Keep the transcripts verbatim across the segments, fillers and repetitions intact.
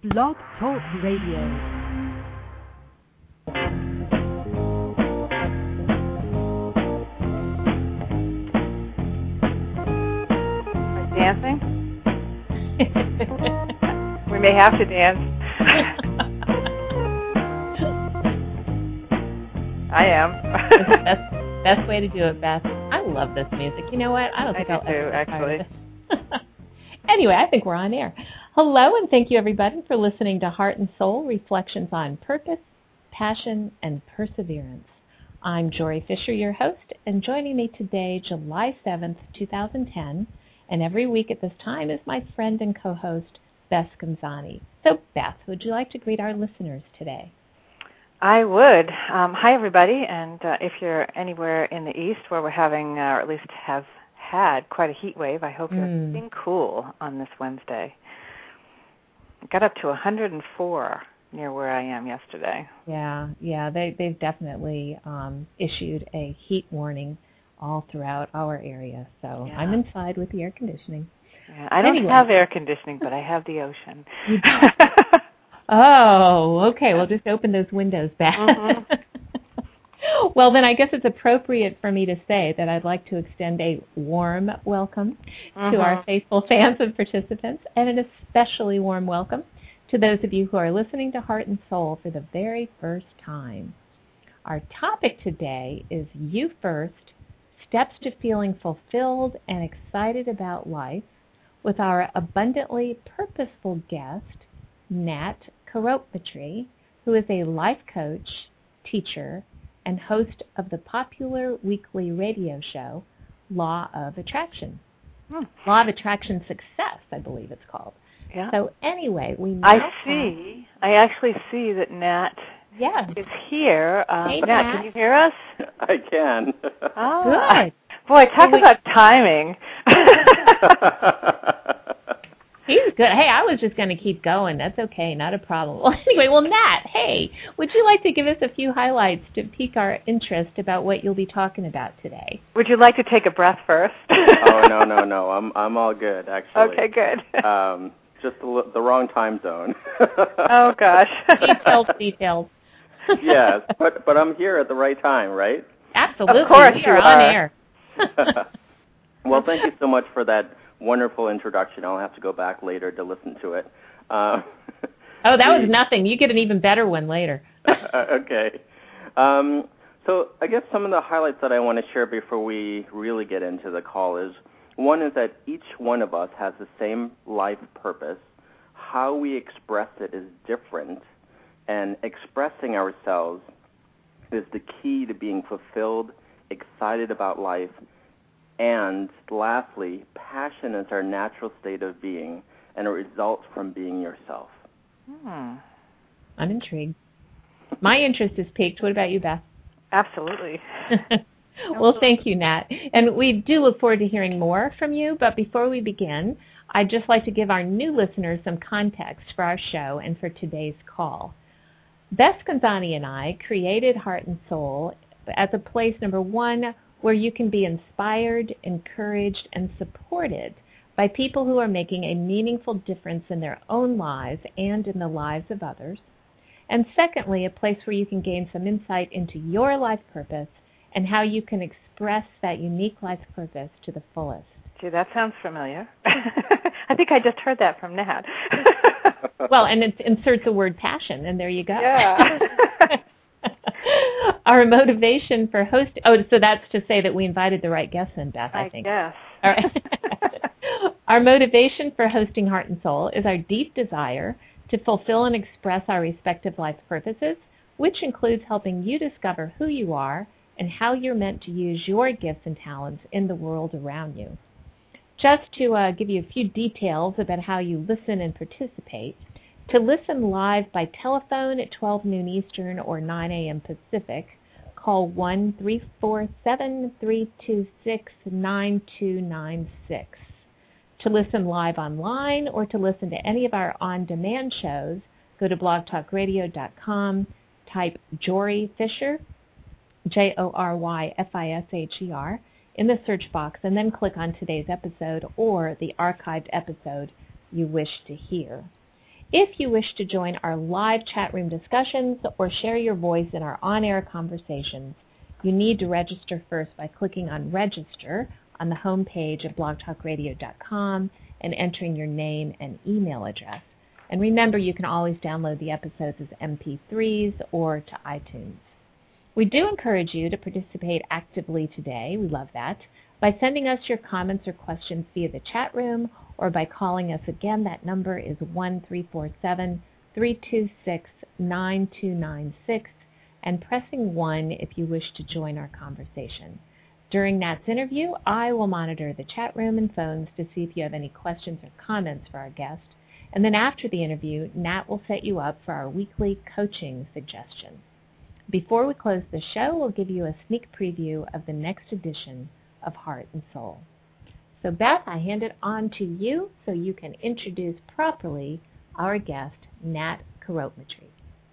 Blog Talk Radio. Dancing? We may have to dance. I am. That's the best way to do it, Beth. I love this music. You know what? I don't think I I'll do ever too, get tired actually. of this. Anyway, I think we're on air. Hello, and thank you, everybody, for listening to Heart and Soul, Reflections on Purpose, Passion, and Perseverance. I'm Jory Fisher, your host, and joining me today, July seventh, twenty ten, and every week at this time is my friend and co-host, Beth Scanzani. So, Beth, would you like to greet our listeners today? I would. Um, hi, everybody, and uh, if you're anywhere in the east where we're having, uh, or at least have had, quite a heat wave, I hope you're Mm. keeping cool on this Wednesday. It got up to one hundred four near where I am yesterday. Yeah, yeah, they, they've definitely um, issued a heat warning all throughout our area, so Yeah. I'm inside with the air conditioning. Yeah, I don't Anyway. have air conditioning, but I have the ocean. You don't? Oh, okay. Well, just open those windows back. Mm-hmm. Well, then I guess it's appropriate for me to say that I'd like to extend a warm welcome Mm-hmm. to our faithful fans and participants, and an especially warm welcome to those of you who are listening to Heart and Soul for the very first time. Our topic today is You First, Steps to Feeling Fulfilled and Excited About Life, with our abundantly purposeful guest, Nat Karopatri, who is a life coach, teacher, and host of the popular weekly radio show, Law of Attraction. Hmm. Law of Attraction Success, I believe it's called. Yeah. So anyway, we now I see. I actually see that Nat Yes. is here. Um, Hey, Nat, Nat. can you hear us? I can. Oh, Good. Boy, talk Well, we- about timing. He's good. Hey, I was just going to keep going. That's okay. Not a problem. Well, anyway, well, Nat, hey, would you like to give us a few highlights to pique our interest about what you'll be talking about today? Would you like to take a breath first? Oh no no no! I'm I'm all good actually. Okay, good. Um, just the, the wrong time zone. Oh gosh. Details, details. Yes, but but I'm here at the right time, right? Absolutely. Of course we you are are. on air. Well, thank you so much for that wonderful introduction. I'll have to go back later to listen to it. Uh, Oh, that was the- nothing. You get an even better one later. Okay. Um, so I guess some of the highlights that I want to share before we really get into the call is, one is that each one of us has the same life purpose. How we express it is different, and expressing ourselves is the key to being fulfilled, excited about life, and lastly, passion is our natural state of being, and it results from being yourself. Hmm. I'm intrigued. My interest is piqued. What about you, Beth? Absolutely. Well, thank you, Nat. And we do look forward to hearing more from you. But before we begin, I'd just like to give our new listeners some context for our show and for today's call. Beth Scanzani and I created Heart and Soul as a place, number one, where you can be inspired, encouraged, and supported by people who are making a meaningful difference in their own lives and in the lives of others. And secondly, a place where you can gain some insight into your life purpose and how you can express that unique life purpose to the fullest. Gee, that sounds familiar. I think I just heard that from Nat. Well, and it inserts the word passion, and there you go. Yeah. Our motivation for hosting, oh, so that's to say that we invited the right guest in, Beth, I, I think. guess. All right. Our motivation for hosting Heart and Soul is our deep desire to fulfill and express our respective life purposes, which includes helping you discover who you are and how you're meant to use your gifts and talents in the world around you. Just to uh, give you a few details about how you listen and participate, to listen live by telephone at twelve noon Eastern or nine a.m. Pacific, call one three four seven, three two six, nine two nine six. To listen live online or to listen to any of our on-demand shows, go to blog talk radio dot com, type Jory Fisher, J O R Y F I S H E R, in the search box, and then click on today's episode or the archived episode you wish to hear. If you wish to join our live chat room discussions or share your voice in our on-air conversations, you need to register first by clicking on Register on the home page of blog talk radio dot com and entering your name and email address. And remember, you can always download the episodes as M P threes or to iTunes. We do encourage you to participate actively today, we love that, by sending us your comments or questions via the chat room or by calling us again. That number is one three four seven, three two six, nine two nine six and pressing one if you wish to join our conversation. During Nat's interview, I will monitor the chat room and phones to see if you have any questions or comments for our guest. And then after the interview, Nat will set you up for our weekly coaching suggestion. Before we close the show, we'll give you a sneak preview of the next edition of Heart and Soul. So Beth, I hand it on to you so you can introduce properly our guest, Nat Karopmetry.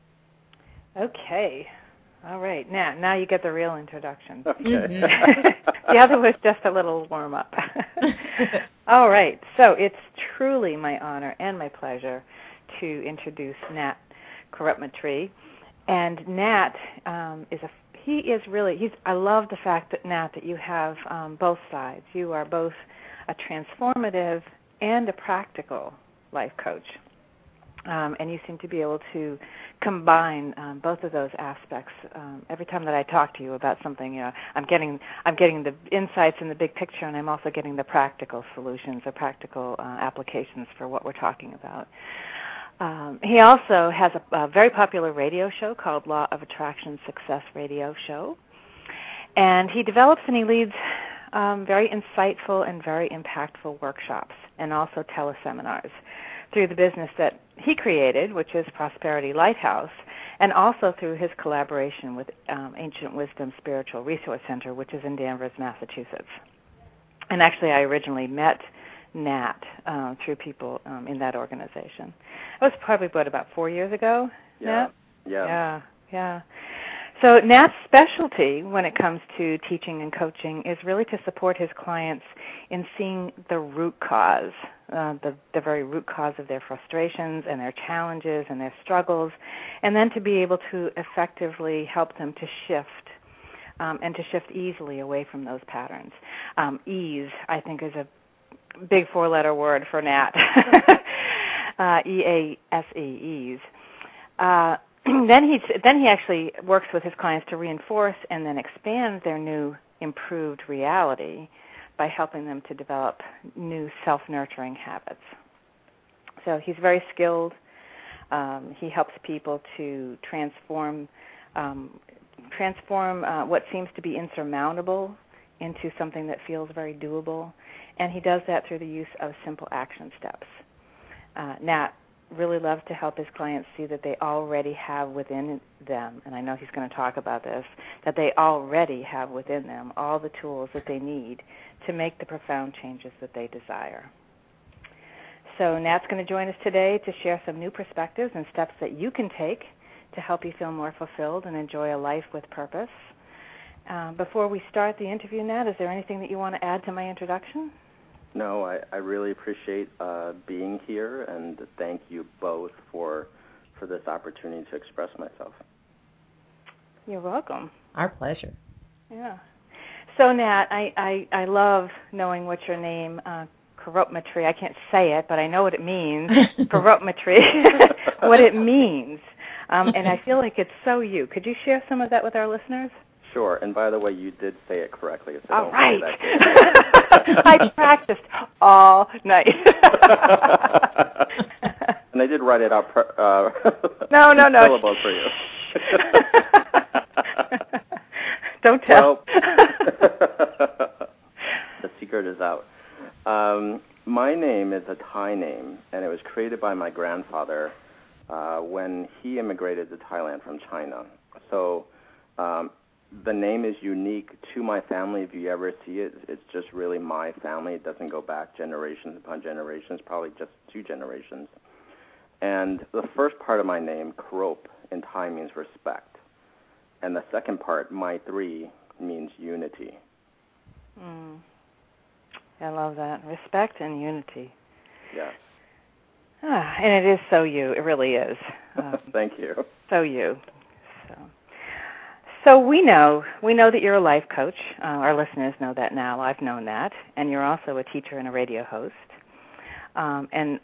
Okay. All right. Nat, now you get the real introduction. Okay. Mm-hmm. The other was just a little warm-up. All right. So it's truly my honor and my pleasure to introduce Nat Karopmetry. And Nat um, is a he is really he's. I love the fact that Nat that you have um, both sides. You are both a transformative and a practical life coach, um, and you seem to be able to combine um, both of those aspects. Um, every time that I talk to you about something, you know, I'm getting I'm getting the insights in the big picture, and I'm also getting the practical solutions, the practical uh, applications for what we're talking about. Um, he also has a, a very popular radio show called Law of Attraction Success Radio Show. And he develops and he leads um, very insightful and very impactful workshops and also teleseminars through the business that he created, which is Prosperity Lighthouse, and also through his collaboration with um, Ancient Wisdom Spiritual Resource Center, which is in Danvers, Massachusetts. And actually, I originally met Nat uh, through people um, in that organization. It was probably, what, about four years ago, Yeah. Nat? Yeah. Yeah, yeah. So Nat's specialty when it comes to teaching and coaching is really to support his clients in seeing the root cause, uh, the, the very root cause of their frustrations and their challenges and their struggles, and then to be able to effectively help them to shift um, and to shift easily away from those patterns. Um, ease, I think, is a big four-letter word for Nat, uh, E A S E, ease. Uh, then he then he actually works with his clients to reinforce and then expand their new improved reality by helping them to develop new self-nurturing habits. So he's very skilled. Um, he helps people to transform um, transform uh, what seems to be insurmountable into something that feels very doable. And he does that through the use of simple action steps. Uh, Nat really loves to help his clients see that they already have within them, and I know he's going to talk about this, that they already have within them all the tools that they need to make the profound changes that they desire. So Nat's going to join us today to share some new perspectives and steps that you can take to help you feel more fulfilled and enjoy a life with purpose. Uh, before we start the interview, Nat, is there anything that you want to add to my introduction? No, I, I really appreciate uh, being here, and thank you both for for this opportunity to express myself. You're welcome. Our pleasure. Yeah. So, Nat, I, I, I love knowing what your name, uh, Karopmetry, I can't say it, but I know what it means, Karopmetry, what it means. Um, and I feel like it's so you. Could you share some of that with our listeners? Sure, and by the way, you did say it correctly. So all don't right. say that. I practiced all night. And I did write it out. Uh, no, no, no. Syllables for you. Don't tell. Well, the secret is out. Um, my name is a Thai name, and it was created by my grandfather uh, when he immigrated to Thailand from China. So um, the name is unique to my family. If you ever see it, it's just really my family. It doesn't go back generations upon generations, probably just two generations. And the first part of my name, Karop, in Thai means respect. And the second part, Maitri, means unity. Mm. I love that. Respect and unity. Yes. Ah, and it is so you. It really is. Um, Thank you. So you. So. So we know we know that you're a life coach. Uh, our listeners know that now. I've known that. And you're also a teacher and a radio host. Um, and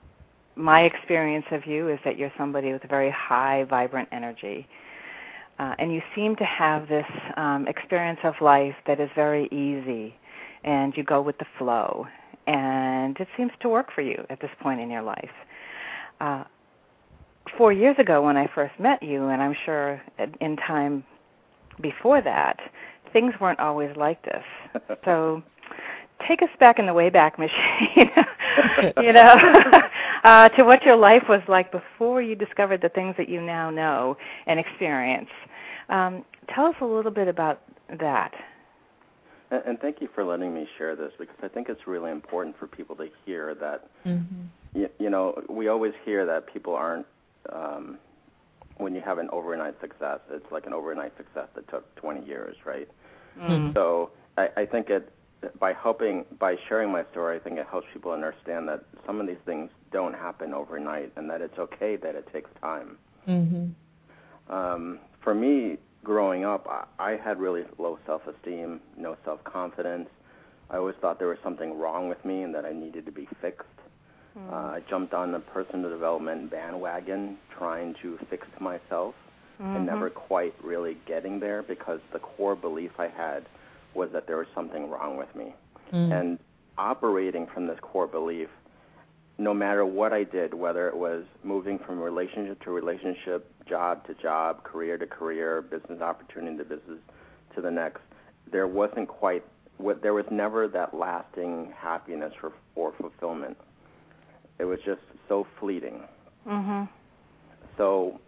my experience of you is that you're somebody with a very high, vibrant energy. Uh, and you seem to have this um, experience of life that is very easy, and you go with the flow. And it seems to work for you at this point in your life. Uh, four years ago when I first met you, and I'm sure in time before that, things weren't always like this. So take us back in the Wayback Machine, you know, uh, to what your life was like before you discovered the things that you now know and experience. Um, tell us a little bit about that. And, and thank you for letting me share this, because I think it's really important for people to hear that, mm-hmm. you, you know, we always hear that people aren't, um, when you have an overnight success, it's like an overnight success that took twenty years, right? Mm-hmm. So I, I think it, by helping, by sharing my story, I think it helps people understand that some of these things don't happen overnight, and that it's okay that it takes time. Mm-hmm. Um, for me, growing up, I, I had really low self-esteem, no self-confidence. I always thought there was something wrong with me and that I needed to be fixed. Mm-hmm. Uh, I jumped on the personal development bandwagon trying to fix myself, mm-hmm. and never quite really getting there, because the core belief I had was that there was something wrong with me. Mm. And operating from this core belief, no matter what I did, whether it was moving from relationship to relationship, job to job, career to career, business opportunity to business to the next, there wasn't quite, there was never that lasting happiness or, or fulfillment. It was just so fleeting. Mm-hmm. So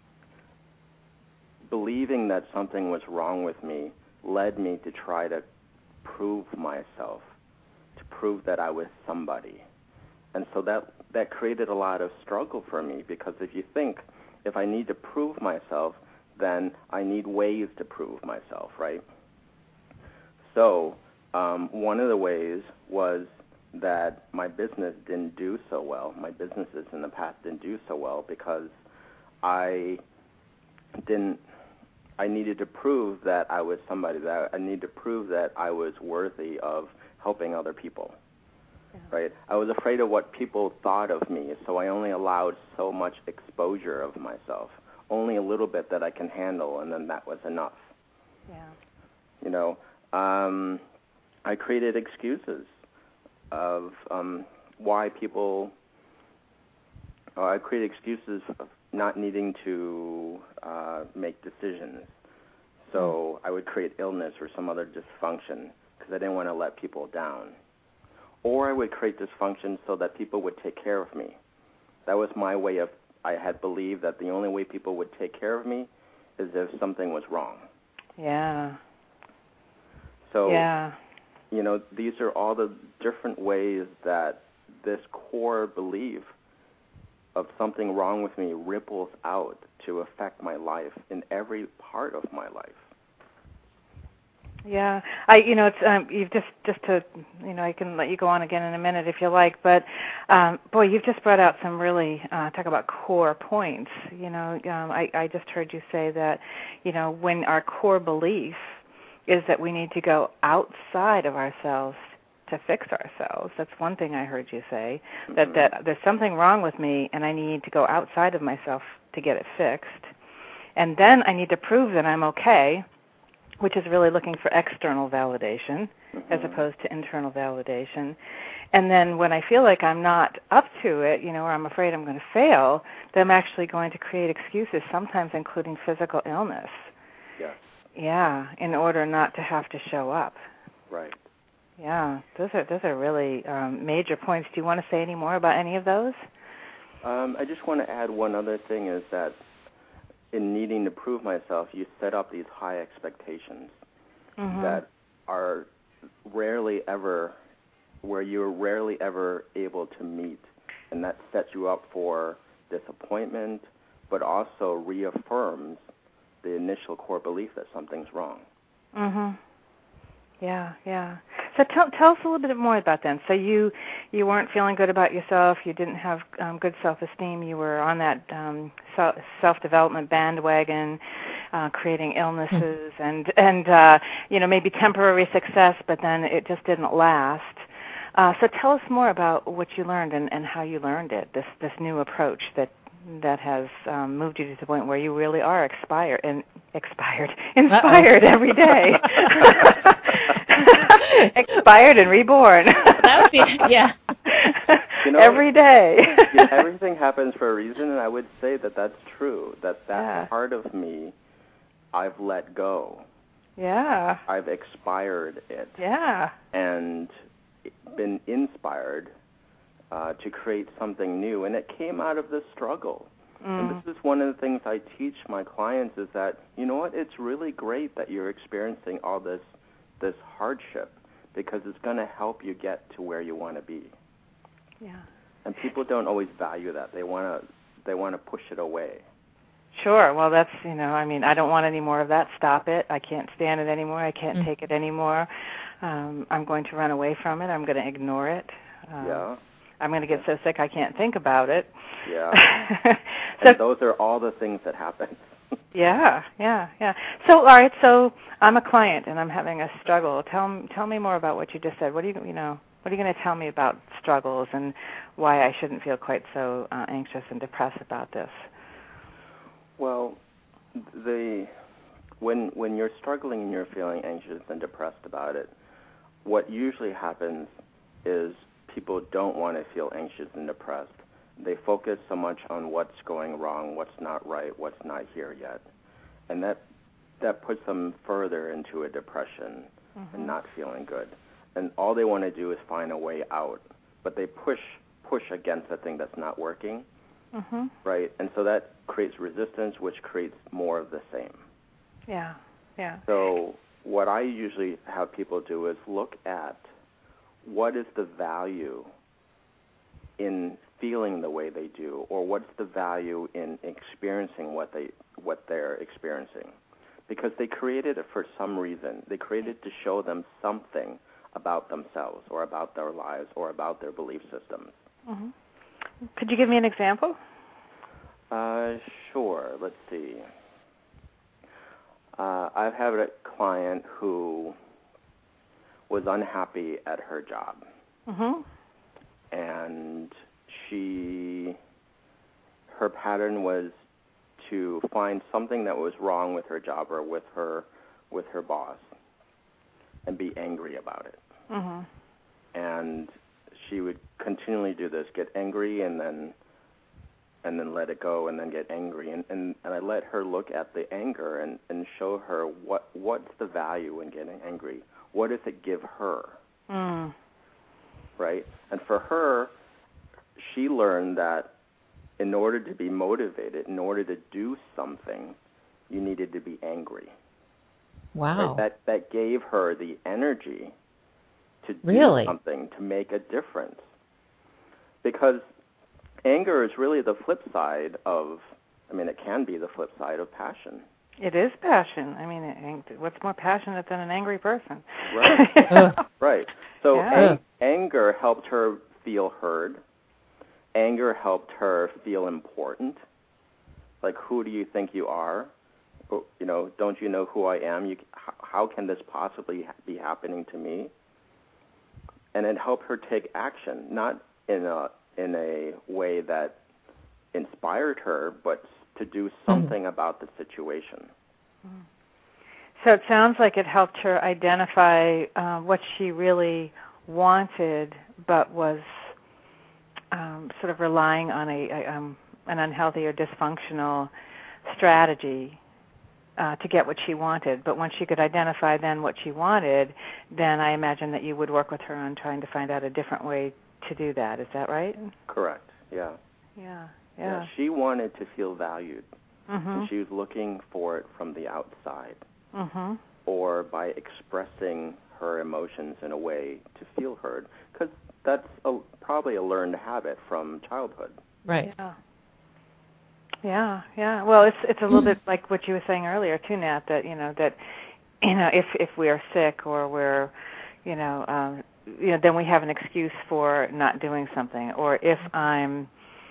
believing that something was wrong with me led me to try to prove myself, to prove that I was somebody. And so that, that created a lot of struggle for me, because if you think, if I need to prove myself, then I need ways to prove myself, right? So um, one of the ways was that my business didn't do so well. My businesses in the past didn't do so well because I didn't, I needed to prove that I was somebody, that I needed to prove that I was worthy of helping other people, yeah. right? I was afraid of what people thought of me, so I only allowed so much exposure of myself, only a little bit that I can handle, and then that was enough. Yeah. You know, um, I created excuses of um, why people, uh, I created excuses of not needing to uh, make decisions. So mm. I would create illness or some other dysfunction because I didn't want to let people down. Or I would create dysfunction so that people would take care of me. That was my way of, I had believed that the only way people would take care of me is if something was wrong. Yeah. So, yeah. you know, these are all the different ways that this core belief of something wrong with me ripples out to affect my life in every part of my life. Yeah, I, you know, it's um, you've just, just to, you know, I can let you go on again in a minute if you like, but um, boy, you've just brought out some really uh, talk about core points. You know, um, I, I just heard you say that, you know, when our core belief is that we need to go outside of ourselves to fix ourselves. That's one thing I heard you say, that, that there's something wrong with me and I need to go outside of myself to get it fixed. And then I need to prove that I'm okay, which is really looking for external validation mm-hmm. as opposed to internal validation. And then when I feel like I'm not up to it, you know, or I'm afraid I'm going to fail, then I'm actually going to create excuses, sometimes including physical illness. Yes. Yeah, in order not to have to show up. Right. Yeah, those are those are really um, major points. Do you want to say any more about any of those? Um, I just want to add one other thing is that in needing to prove myself, you set up these high expectations mm-hmm. that are rarely ever, where you're rarely ever able to meet, and that sets you up for disappointment, but also reaffirms the initial core belief that something's wrong. Mm-hmm. Yeah, yeah. So tell tell us a little bit more about that. So you you weren't feeling good about yourself. You didn't have um, good self-esteem. You were on that um, self-development bandwagon, uh, creating illnesses and and uh, you know maybe temporary success, but then it just didn't last. Uh, so tell us more about what you learned and, and how you learned it. This this new approach that that has um, moved you to the point where you really are expired and expired, inspired Uh-oh. every day. Expired and reborn. That would be, yeah. You know, every day. Yeah, everything happens for a reason, and I would say that that's true, that that yeah. part of me, I've let go. Yeah. I've expired it. Yeah. And been inspired uh, to create something new, and it came out of the struggle. Mm. And this is one of the things I teach my clients is that, you know what, it's really great that you're experiencing all this this hardship because it's going to help you get to where you want to be. Yeah. And people don't always value that. They want to they want to push it away. Sure. Well, that's, you know, I mean, I don't want any more of that. Stop it. I can't stand it anymore. I can't mm. take it anymore. Um, I'm going to run away from it. I'm going to ignore it. Um, yeah. I'm going to get so sick I can't think about it. Yeah. So, and those are all the things that happen. yeah, yeah, yeah. So, all right, so I'm a client and I'm having a struggle. Tell tell me more about what you just said. What are you, you know, what are you going to tell me about struggles and why I shouldn't feel quite so uh, anxious and depressed about this? Well, the when when you're struggling and you're feeling anxious and depressed about it, what usually happens is people don't want to feel anxious and depressed. They focus so much on what's going wrong, what's not right, what's not here yet. And that that puts them further into a depression mm-hmm. and not feeling good. And all they want to do is find a way out, but they push push against the thing that's not working, mm-hmm. right? And so that creates resistance, which creates more of the same. Yeah, yeah. So what I usually have people do is look at what is the value in feeling the way they do, or what's the value in experiencing what they what they're experiencing, because they created it for some reason. They created it to show them something about themselves, or about their lives, or about their belief systems. Mm-hmm. Could you give me an example? Uh, sure. Let's see. Uh, I've had a client who was unhappy at her job. Mm-hmm. And she, her pattern was to find something that was wrong with her job or with her, with her boss, and be angry about it. Mm-hmm. And she would continually do this: get angry and then, and then let it go, and then get angry. And and, and I let her look at the anger and, and show her what what's the value in getting angry. What does it give her? Mm. Right? And for her, she learned that in order to be motivated, in order to do something, you needed to be angry. Wow. Right? That that gave her the energy to do really? something, to make a difference. Because anger is really the flip side of, I mean, it can be the flip side of passion. It is passion. I mean, what's more passionate than an angry person? Right. Right. So yeah. ang- anger helped her feel heard. Anger helped her feel important. Like, who do you think you are? You know, don't you know who I am? You, how can this possibly be happening to me? And it helped her take action, not in a in a way that inspired her, but to do something mm-hmm. about the situation. So it sounds like it helped her identify uh, what she really wanted, but was um, sort of relying on a, a um, an unhealthy or dysfunctional strategy uh, to get what she wanted. But once she could identify then what she wanted, then I imagine that you would work with her on trying to find out a different way to do that. Is that right? Correct. Yeah. Yeah. Yeah. Yeah. She wanted to feel valued. Mm-hmm. And she was looking for it from the outside, mm-hmm. or by expressing her emotions in a way to feel heard, because that's a, probably a learned habit from childhood. Right. Yeah. Yeah. Yeah. Well, it's it's a little bit like what you were saying earlier too, Nat. That you know that you know if if we are sick or we're you know, um, you know, then we have an excuse for not doing something. Or if I'm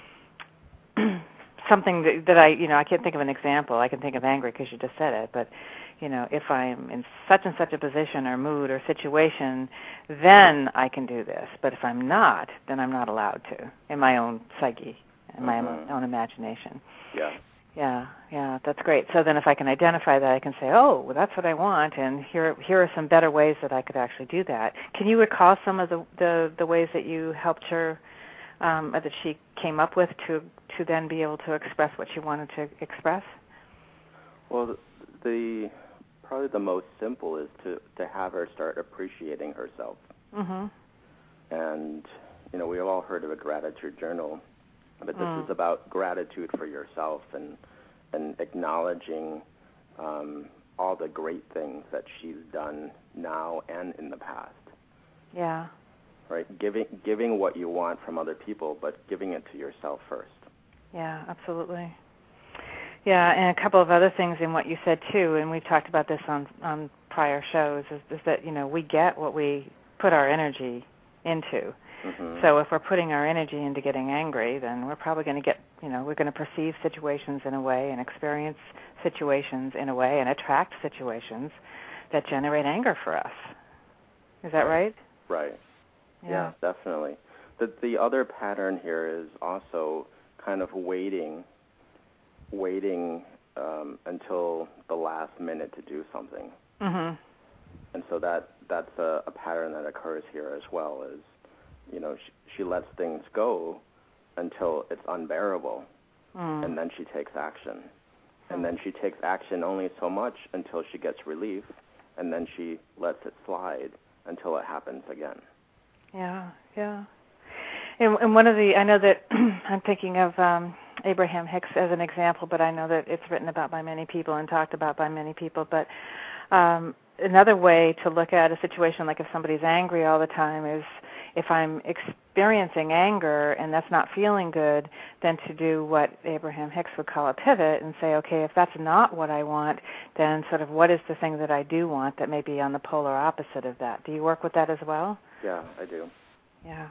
something that, that I, you know, I can't think of an example. I can think of angry because you just said it, but you know, if I'm in such and such a position or mood or situation, then I can do this. But if I'm not, then I'm not allowed to in my own psyche, in my mm-hmm. own imagination. Yeah. Yeah, yeah, that's great. So then if I can identify that, I can say, oh, well, that's what I want, and here here are some better ways that I could actually do that. Can you recall some of the, the, the ways that you helped her, um, or that she came up with to, to then be able to express what she wanted to express? Well, the, the probably the most simple is to, to have her start appreciating herself. Mm-hmm. And, you know, we've all heard of a gratitude journal, but this mm. is about gratitude for yourself and and acknowledging um, all the great things that she's done now and in the past. Yeah. Right? Giving giving what you want from other people, but giving it to yourself first. Yeah, absolutely. Yeah, and a couple of other things in what you said too, and we've talked about this on, on prior shows, is, is that, you know, we get what we put our energy into. Mm-hmm. So if we're putting our energy into getting angry, then we're probably going to get, you know, we're going to perceive situations in a way and experience situations in a way and attract situations that generate anger for us. Is that right? Right. Yeah, yeah definitely. The, the other pattern here is also kind of waiting, waiting um, until the last minute to do something. Mm-hmm. And so that that's a, a pattern that occurs here as well, is, you know, she, she lets things go until it's unbearable, mm. and then she takes action. And then she takes action only so much until she gets relief, and then she lets it slide until it happens again. Yeah, yeah. And, and one of the, I know that I'm thinking of um, Abraham Hicks as an example, but I know that it's written about by many people and talked about by many people, but um, another way to look at a situation like if somebody's angry all the time is if I'm experiencing anger and that's not feeling good, then to do what Abraham Hicks would call a pivot and say, okay, if that's not what I want, then sort of what is the thing that I do want that may be on the polar opposite of that? Do you work with that as well? Yeah, I do. Yeah.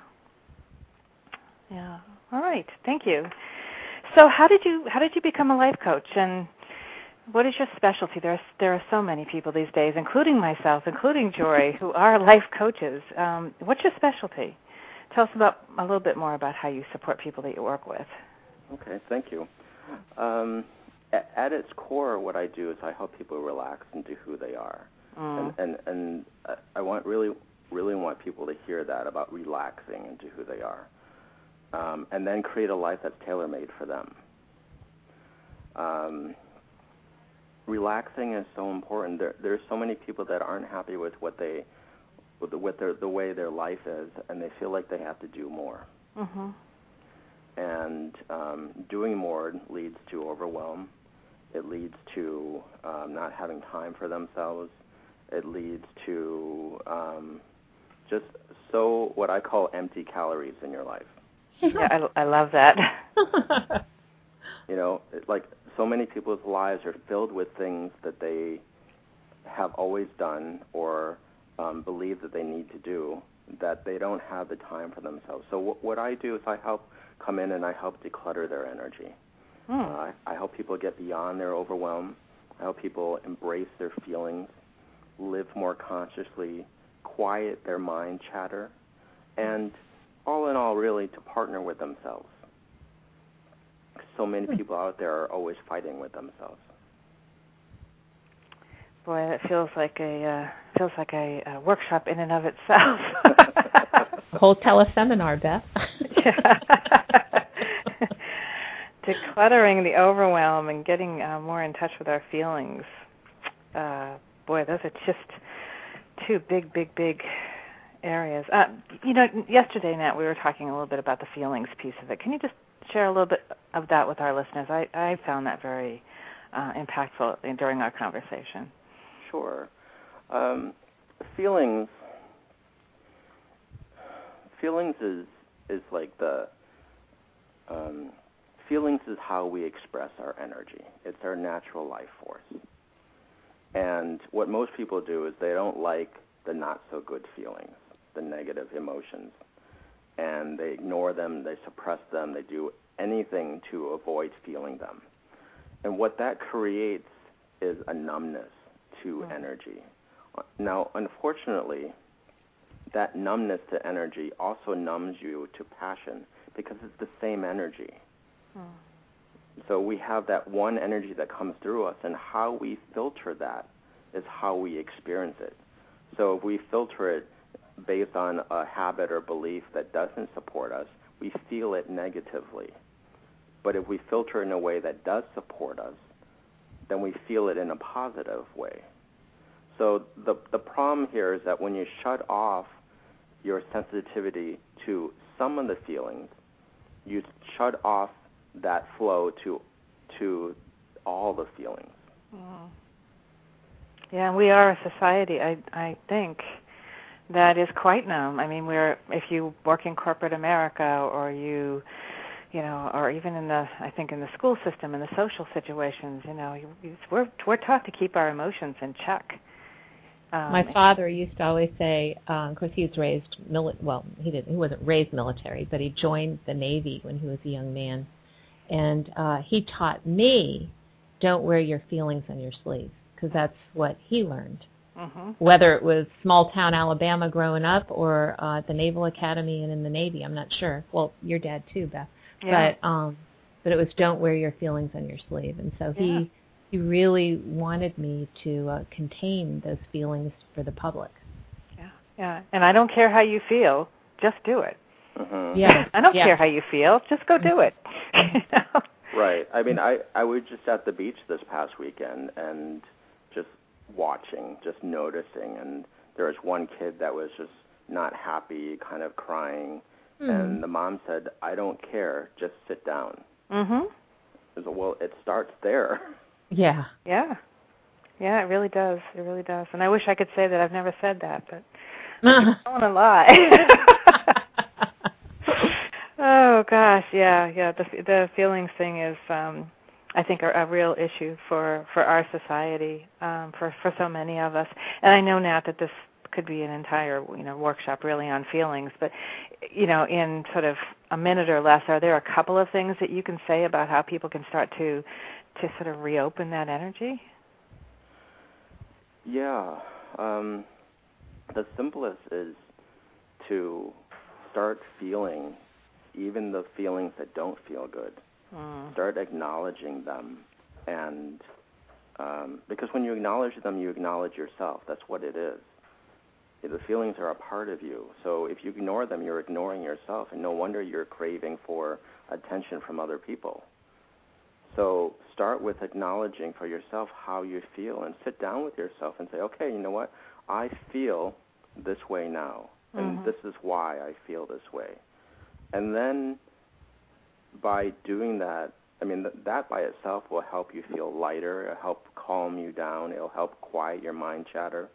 Yeah. All right. Thank you. So how did you how did you become a life coach, and what is your specialty? There are, there are so many people these days, including myself, including Joy, who are life coaches. Um, what's your specialty? Tell us about a little bit more about how you support people that you work with. Okay, thank you. Um, at, at its core, what I do is I help people relax into who they are, Mm. and and and I want really really want people to hear that about relaxing into who they are, um, and then create a life that's tailor-made for them. Um, Relaxing is so important. There, there's so many people that aren't happy with what they, with, the, with their, the way their life is, and they feel like they have to do more. Mm-hmm. And um, doing more leads to overwhelm. It leads to um, not having time for themselves. It leads to um, just so what I call empty calories in your life. Yeah, I, I love that. You know, it, like so many people's lives are filled with things that they have always done or um, believe that they need to do, that they don't have the time for themselves. So w- what I do is I help come in and I help declutter their energy. Mm. Uh, I, I help people get beyond their overwhelm. I help people embrace their feelings, live more consciously, quiet their mind chatter, and all in all, really, to partner with themselves. So many people out there are always fighting with themselves. Boy, that feels like a uh, feels like a, a workshop in and of itself. A whole teleseminar, Beth. Yeah. Decluttering the overwhelm and getting uh, more in touch with our feelings. Uh, boy, those are just two big, big, big areas. Uh, you know, yesterday, Nat, we were talking a little bit about the feelings piece of it. Can you just share a little bit of that with our listeners? I, I found that very uh, impactful during our conversation. Sure. Um, feelings, feelings is is like the um, feelings is how we express our energy. It's our natural life force. And what most people do is they don't like the not-so-good feelings, the negative emotions. And they ignore them, they suppress them, they do anything to avoid feeling them. And what that creates is a numbness to mm. energy. Now, unfortunately, that numbness to energy also numbs you to passion because it's the same energy. Mm. So we have that one energy that comes through us, and how we filter that is how we experience it. So if we filter it based on a habit or belief that doesn't support us, we feel it negatively. But if we filter in a way that does support us, then we feel it in a positive way. So the the problem here is that when you shut off your sensitivity to some of the feelings, you shut off that flow to to all the feelings. Mm. Yeah, we are a society, I I think, that is quite numb. I mean, we're if you work in corporate America, or you, you know, or even in the I think in the school system, in the social situations, you know, you, you, we're we're taught to keep our emotions in check. Um, My father used to always say, um, of course, he was raised mili- well, he didn't, he wasn't raised military, but he joined the Navy when he was a young man, and uh, he taught me, don't wear your feelings on your sleeve, because that's what he learned. Mm-hmm. Whether it was small town Alabama growing up or uh, at the Naval Academy and in the Navy, I'm not sure. Well, your dad too, Beth. Yeah. But um, but it was don't wear your feelings on your sleeve, and so yeah. he. He really wanted me to uh, contain those feelings for the public. Yeah, yeah. And I don't care how you feel, just do it. Mm-hmm. Yeah, I don't yeah. care how you feel, just go do it. You know? Right. I mean, I, I was just at the beach this past weekend and just watching, just noticing, and there was one kid that was just not happy, kind of crying, mm-hmm. and the mom said, I don't care, just sit down. Mm-hmm. I said, well, it starts there. Yeah. Yeah. Yeah, it really does. It really does. And I wish I could say that I've never said that, but I'm telling a lie. Oh, gosh, yeah, yeah. The the feelings thing is, um, I think, a, a real issue for, for our society, um, for, for so many of us. And I know now that this could be an entire, you know, workshop really on feelings, but, you know, in sort of a minute or less, are there a couple of things that you can say about how people can start to to sort of reopen that energy? Yeah. Um, the simplest is to start feeling even the feelings that don't feel good. Mm. Start acknowledging them. And um, because when you acknowledge them, you acknowledge yourself. That's what it is. The feelings are a part of you. So if you ignore them, you're ignoring yourself. And no wonder you're craving for attention from other people. So start with acknowledging for yourself how you feel, and sit down with yourself and say, okay, you know what? I feel this way now, and mm-hmm. this is why I feel this way. And then by doing that, I mean, th- that by itself will help you feel lighter. It'll help calm you down. It'll help quiet your mind chatter.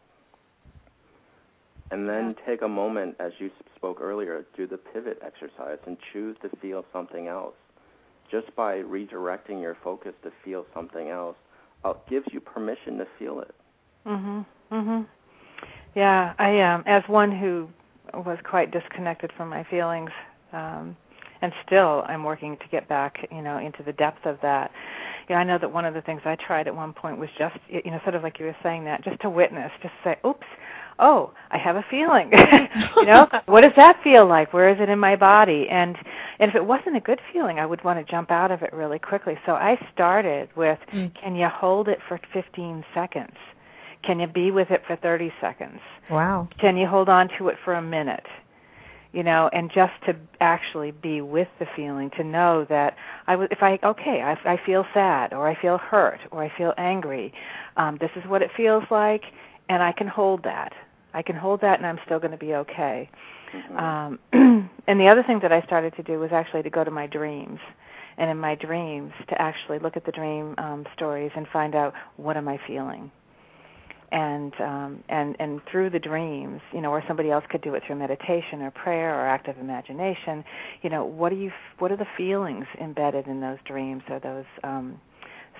And then yeah. take a moment, as you spoke earlier, do the pivot exercise and choose to feel something else. Just by redirecting your focus to feel something else, uh, gives you permission to feel it. Mhm. Mhm. Yeah, I um, as one who was quite disconnected from my feelings, um, and still I'm working to get back, you know, into the depth of that. You know, I know that one of the things I tried at one point was just, you know, sort of like you were saying that, just to witness, just say, oops, oh, I have a feeling. You know, what does that feel like? Where is it in my body? And and if it wasn't a good feeling, I would want to jump out of it really quickly. So I started with, mm. can you hold it for fifteen seconds? Can you be with it for thirty seconds? Wow. Can you hold on to it for a minute? You know, and just to actually be with the feeling, to know that I w- if I, okay, I, I feel sad, or I feel hurt, or I feel angry, um, this is what it feels like, and I can hold that. I can hold that, and I'm still going to be okay. Mm-hmm. Um, and the other thing that I started to do was actually to go to my dreams, and in my dreams to actually look at the dream um, stories and find out, what am I feeling? And um, and and through the dreams, you know, or somebody else could do it through meditation or prayer or active imagination. You know, what do you? What are the feelings embedded in those dreams or those um,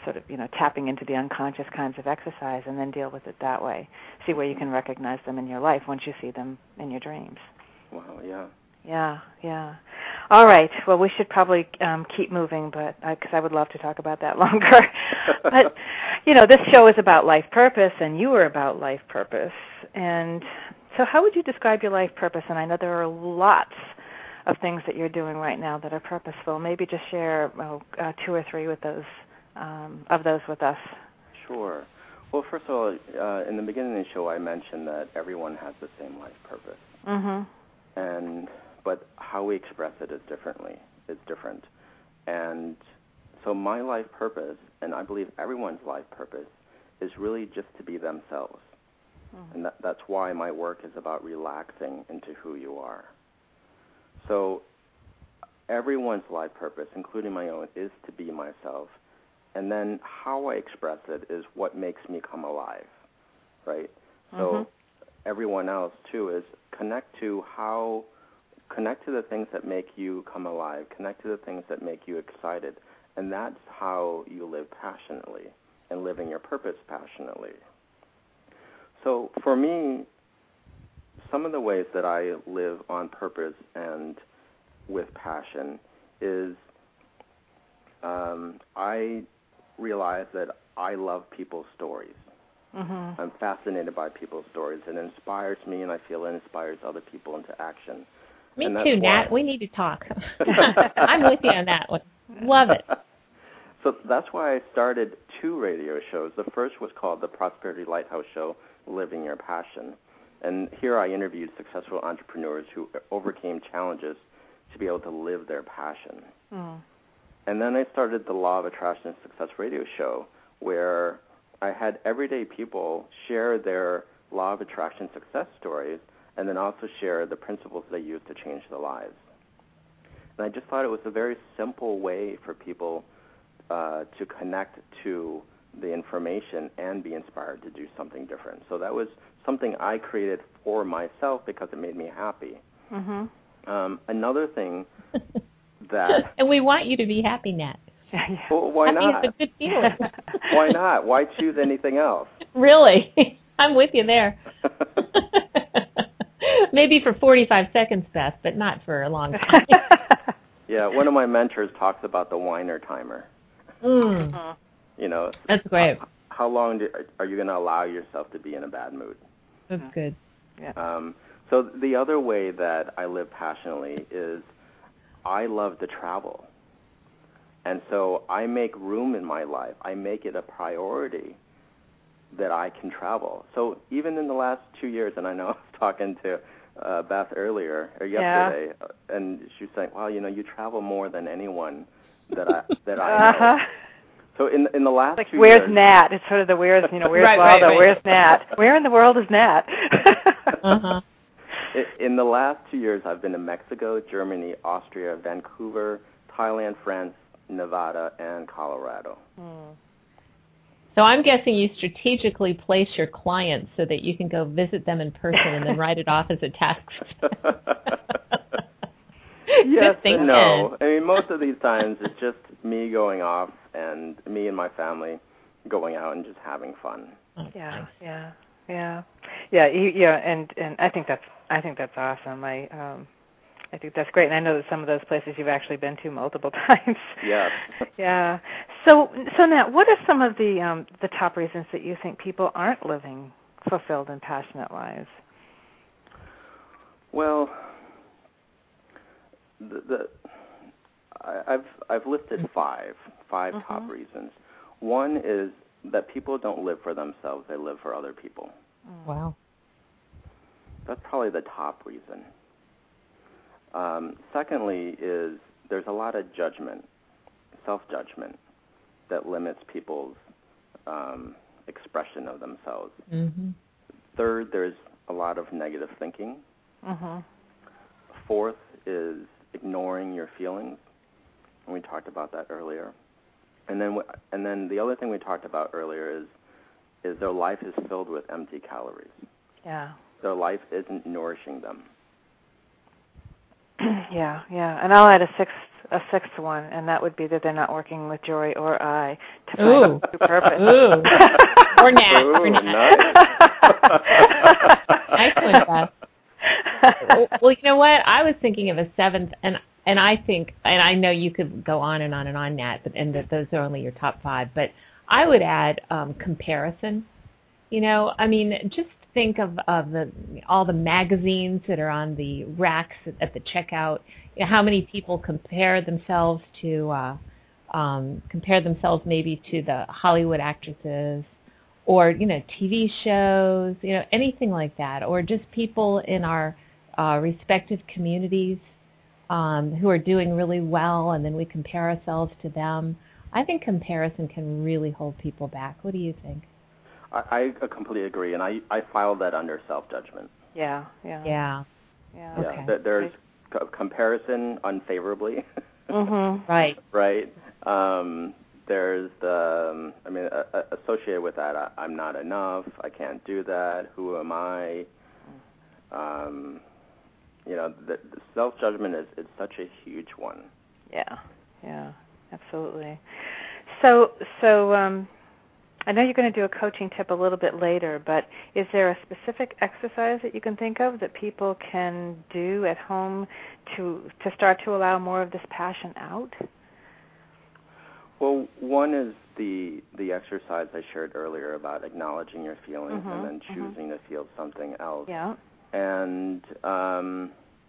sort of, you know, tapping into the unconscious kinds of exercise and then deal with it that way. See where you can recognize them in your life once you see them in your dreams. Wow, yeah. Yeah, yeah. All right. Well, we should probably um, keep moving, but because I, I would love to talk about that longer. But, you know, this show is about life purpose, and you are about life purpose. And so how would you describe your life purpose? And I know there are lots of things that you're doing right now that are purposeful. Maybe just share oh, uh, two or three with those um, of those with us. Sure. Well, first of all, uh, in the beginning of the show, I mentioned that everyone has the same life purpose. Mm-hmm. And but how we express it is differently. It's different. And so my life purpose, and I believe everyone's life purpose, is really just to be themselves. Mm-hmm. And that, that's why my work is about relaxing into who you are. So everyone's life purpose, including my own, is to be myself. And then how I express it is what makes me come alive, right? So mm-hmm. everyone else, too, is connect to how, connect to the things that make you come alive, connect to the things that make you excited, and that's how you live passionately and living your purpose passionately. So for me, some of the ways that I live on purpose and with passion is um, I realize that I love people's stories. Mm-hmm. I'm fascinated by people's stories. It inspires me, and I feel it inspires other people into action. Me too, Nat. We need to talk. I'm with you on that one. Love it. So that's why I started two radio shows. The first was called the Prosperity Lighthouse Show, Living Your Passion. And here I interviewed successful entrepreneurs who overcame challenges to be able to live their passion. Mm. And then I started the Law of Attraction Success radio show, where I had everyday people share their Law of Attraction success stories and then also share the principles they use to change their lives. And I just thought it was a very simple way for people uh, to connect to the information and be inspired to do something different. So that was something I created for myself because it made me happy. Mm-hmm. Um, another thing that... And we want you to be happy, Nat. Well, why happy not? Is a good feeling. Why not? Why choose anything else? Really? I'm with you there. Maybe for forty-five seconds, Beth, but not for a long time. Yeah, one of my mentors talks about the whiner timer. Mm. You know, that's great. How, how long do, are you going to allow yourself to be in a bad mood? That's good. Yeah. Um, so the other way that I live passionately is I love to travel. And so I make room in my life. I make it a priority that I can travel. So even in the last two years, and I know I was talking to uh, Beth earlier, or yesterday, yeah. and she was saying, well, you know, you travel more than anyone that I that I know. Uh-huh. So in in the last like, two where's years... Nat? It's sort of the where's, you know, where's right, Waldo? Right, right. Where's Nat? Where in the world is Nat? uh-huh. In the last two years, I've been to Mexico, Germany, Austria, Vancouver, Thailand, France, Nevada, and Colorado. Hmm. So I'm guessing you strategically place your clients so that you can go visit them in person and then write it off as a task. Yes and no. I mean, most of these times it's just me going off and me and my family going out and just having fun. Oh, yeah, nice. yeah, yeah, yeah, yeah, and and I think that's I think that's awesome. I um, I think that's great, and I know that some of those places you've actually been to multiple times. Yeah. Yeah. So, so now, what are some of the um, the top reasons that you think people aren't living fulfilled and passionate lives? Well, the, the I, I've I've listed five five mm-hmm. top reasons. One is that people don't live for themselves; they live for other people. Wow. That's probably the top reason. Um, secondly is there's a lot of judgment, self-judgment, that limits people's um, expression of themselves. Mm-hmm. Third, there's a lot of negative thinking. Mm-hmm. Fourth is ignoring your feelings, and we talked about that earlier. And then, and then the other thing we talked about earlier is is their life is filled with empty calories. Yeah. Their life isn't nourishing them. Yeah, yeah, and I'll add a sixth, a sixth one, and that would be that they're not working with joy or I to find Ooh. true purpose. Ooh. Or Nat. Ooh, Or Nat. nice. Nice one, Beth. Well, well, you know what? I was thinking of a seventh, and and I think, and I know you could go on and on and on, Nat, but, and that those are only your top five, but I would add um, comparison. You know, I mean, just think of, of the all the magazines that are on the racks at, at the checkout. You know, how many people compare themselves to uh, um, compare themselves maybe to the Hollywood actresses, or you know, T V shows, you know, anything like that, or just people in our uh, respective communities um, who are doing really well, and then we compare ourselves to them. I think comparison can really hold people back. What do you think? I, I completely agree, and I, I filed that under self-judgment. Yeah, yeah. Yeah. Yeah. Okay. Yeah, there's co- comparison unfavorably. Mm-hmm. Right. Right. Um, there's the, um, I mean, uh, associated with that, I, I'm not enough, I can't do that, who am I? Um, you know, the, the self-judgment is, is such a huge one. Yeah, yeah, absolutely. So, so um, I know you're going to do a coaching tip a little bit later, but is there a specific exercise that you can think of that people can do at home to to start to allow more of this passion out? Well, one is the the exercise I shared earlier about acknowledging your feelings Mm-hmm, and then choosing mm-hmm. to feel something else. Yeah. And um,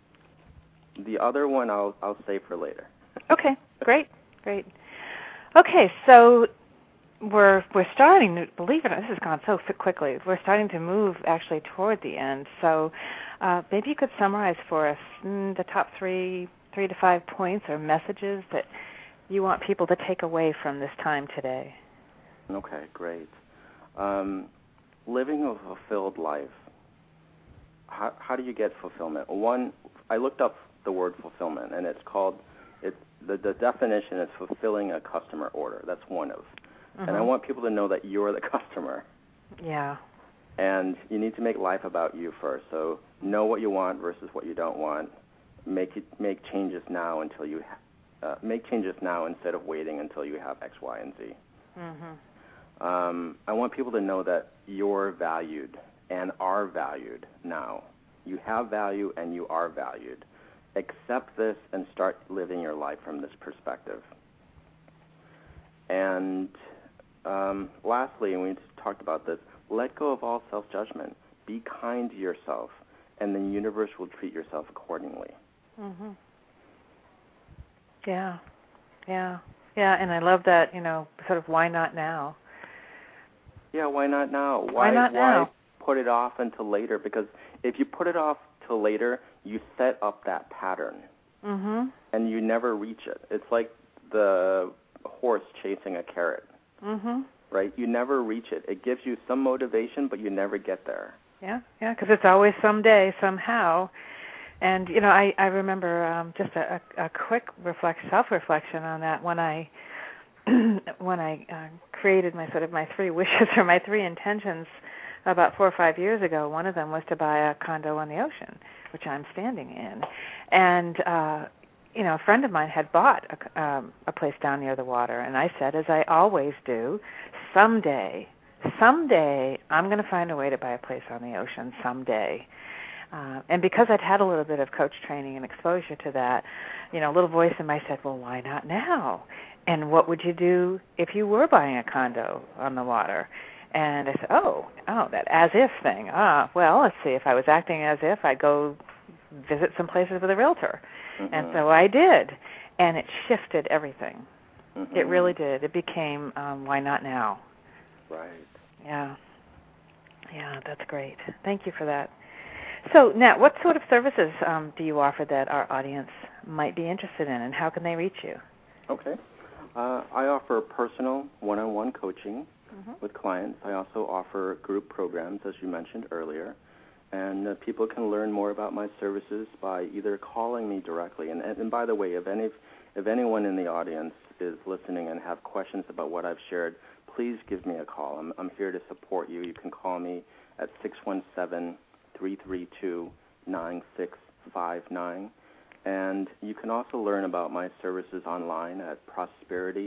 the other one I'll I'll save for later. Okay, great, great. Okay, so we're we're starting to, believe it or not, this has gone so quickly. We're starting to move actually toward the end. So uh, maybe you could summarize for us mm, the top three three to five points or messages that you want people to take away from this time today. Okay, great. Um, living a fulfilled life. How, how do you get fulfillment? One, I looked up the word fulfillment, and it's called, it, the, the definition is fulfilling a customer order. That's one of. Mm-hmm. And I want people to know that you're the customer. Yeah. And you need to make life about you first. So know what you want versus what you don't want. Make it, make changes now until you uh, make changes now instead of waiting until you have X, Y, and Z. Mm-hmm. Um, I want people to know that you're valued and are valued now. You have value and you are valued. Accept this and start living your life from this perspective. And um, lastly, and we talked about this, let go of all self-judgment. Be kind to yourself, and the universe will treat yourself accordingly. Mm-hmm. Yeah, yeah, yeah, and I love that, you know, sort of why not now? Yeah, why not now? Why, why not now? Why put it off until later? Because if you put it off till later, you set up that pattern, mm-hmm. and you never reach it. It's like the horse chasing a carrot, mm-hmm. right? You never reach it. It gives you some motivation, but you never get there. Yeah, yeah, because it's always someday, somehow. And, you know, I, I remember um, just a, a, a quick reflect, self-reflection on that when I when I uh, created my sort of my three wishes or my three intentions about four or five years ago. One of them was to buy a condo on the ocean, which I'm standing in. And, uh, you know, a friend of mine had bought a, um, a place down near the water, and I said, as I always do, someday, someday I'm going to find a way to buy a place on the ocean someday. Uh, and because I'd had a little bit of coach training and exposure to that, you know, a little voice in my said, well, why not now? And what would you do if you were buying a condo on the water? And I said, oh, oh, that as-if thing. Ah, well, let's see. If I was acting as if, I'd go visit some places with a realtor. Mm-hmm. And so I did. And it shifted everything. Mm-hmm. It really did. It became, um, why not now? Right. Yeah. Yeah, that's great. Thank you for that. So, Nat, what sort of services um, do you offer that our audience might be interested in, and how can they reach you? Okay. Uh, I offer personal one-on-one coaching mm-hmm. with clients. I also offer group programs, as you mentioned earlier. And uh, people can learn more about my services by either calling me directly. And, and, and by the way, if, any, if anyone in the audience is listening and have questions about what I've shared, please give me a call. I'm, I'm here to support you. You can call me at six one seven, three three two, nine six five nine. And you can also learn about my services online at prosperity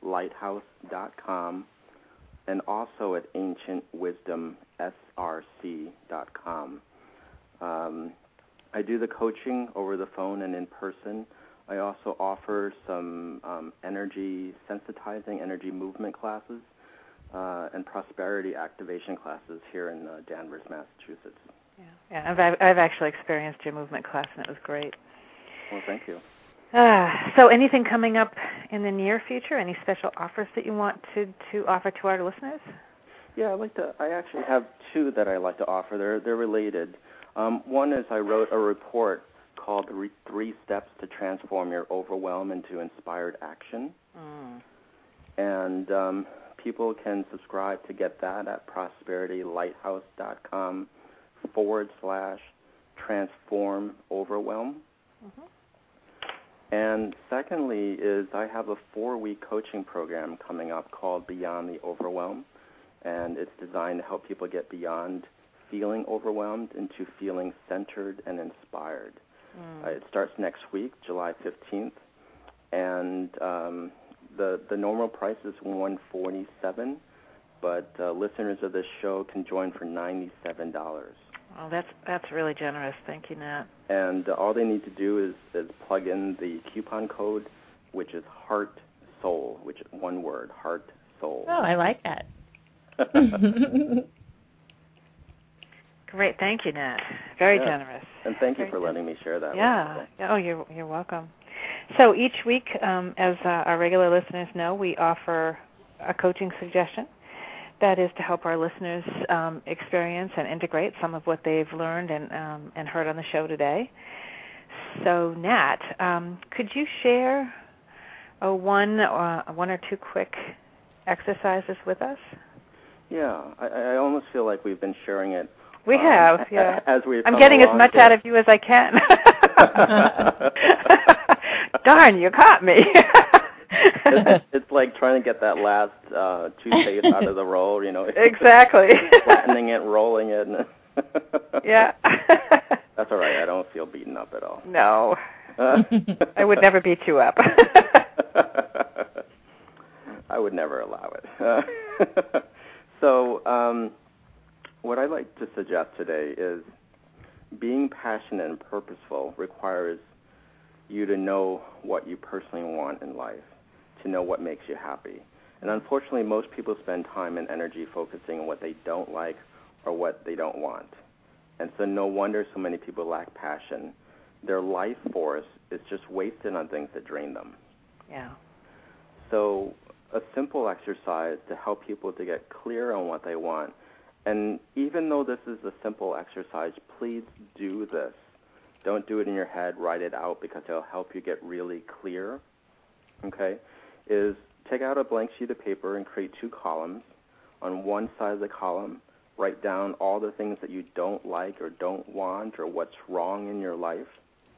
lighthouse dot com and also at ancient wisdom s r c dot com. Um, I do the coaching over the phone and in person. I also offer some um, energy sensitizing, energy movement classes, uh, and prosperity activation classes here in uh, Danvers, Massachusetts. Yeah, yeah. I've, I've actually experienced your movement class, and it was great. Well, thank you. Uh, so anything coming up in the near future? Any special offers that you want to, to offer to our listeners? Yeah, I'd like to. I actually have two that I like to offer. They're they're related. Um, one is I wrote a report called Re- Three Steps to Transform Your Overwhelm into Inspired Action. Mm. And um, people can subscribe to get that at prosperitylighthouse.com forward slash transform overwhelm. Mm-hmm. And secondly is I have a four-week coaching program coming up called Beyond the Overwhelm, and it's designed to help people get beyond feeling overwhelmed into feeling centered and inspired. Mm. Uh, it starts next week, July fifteenth, and um, the the normal price is one hundred forty-seven dollars, but uh, listeners of this show can join for ninety-seven dollars. Well, that's that's really generous. Thank you, Nat. And uh, all they need to do is, is plug in the coupon code, which is Heart Soul, which is one word, Heart Soul. Oh, I like that. Great, thank you, Nat. Very yeah. generous. And thank Very you for letting me share that. Yeah. With yeah. Oh, you're you're welcome. So each week, um, as uh, our regular listeners know, we offer a coaching suggestion. That is to help our listeners um, experience and integrate some of what they've learned and um, and heard on the show today. So, Nat, um, could you share a one or one or two quick exercises with us? Yeah, I, I almost feel like we've been sharing it. We um, have, yeah. As we've I'm getting as much here. out of you as I can. Darn, you caught me. it's, it's like trying to get that last uh, toothpaste out of the roll, you know. Exactly. Flattening it, rolling it. Yeah. That's all right. I don't feel beaten up at all. No. I would never beat you up. I would never allow it. So um, what I'd like to suggest today is being passionate and purposeful requires you to know what you personally want in life, to know what makes you happy. And unfortunately, most people spend time and energy focusing on what they don't like or what they don't want. And so no wonder so many people lack passion. Their life force is just wasted on things that drain them. Yeah. So a simple exercise to help people to get clear on what they want. And even though this is a simple exercise, please do this. Don't do it in your head, write it out, because it'll help you get really clear, okay, is take out a blank sheet of paper and create two columns. On one side of the column, write down all the things that you don't like or don't want or what's wrong in your life.